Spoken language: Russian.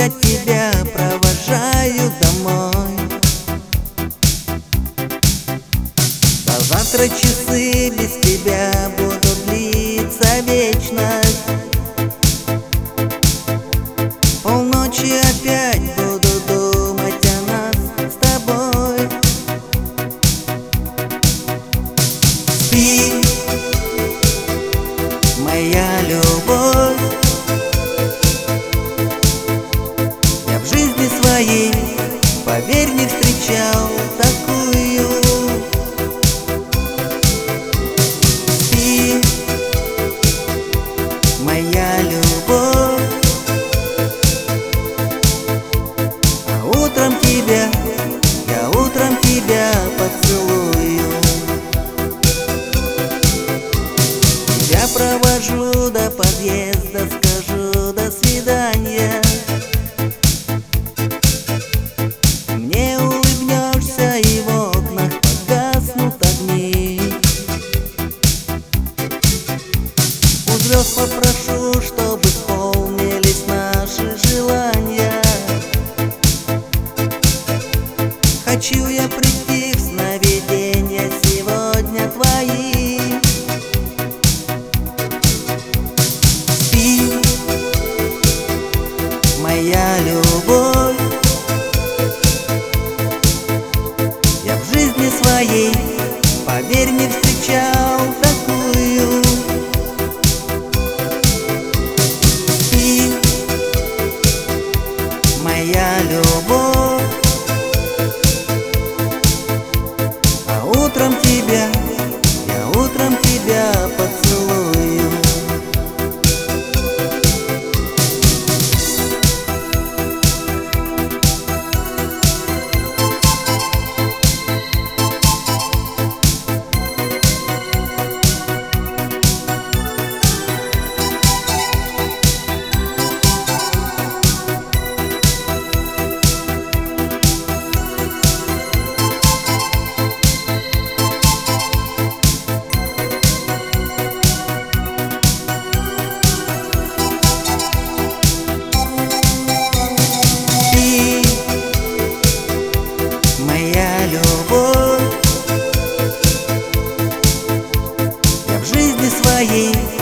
я тебя провожаю домой. До завтра часы без тебя будут длиться вечность. Полночи опять буду думать о нас с тобой. Спи, моя любовь. Я в жизни своей, поверь, не встречал такую. Спи, моя любовь. А утром тебя, я утром тебя поцелую. Тебя провожу до подъезда, скажу до свидания. Мне улыбнешься, и в окнах погаснут огни. У звезд попрошу, чтобы исполнились наши желания. Хочу я прийти в сновидения сегодня твои. Спи, моя любовь. Я в жизни своей, поверь, не встречал такую. Спи, моя любовь. А утром тебя, я утром тебя поцелую. Моя любовь. Я в жизни своей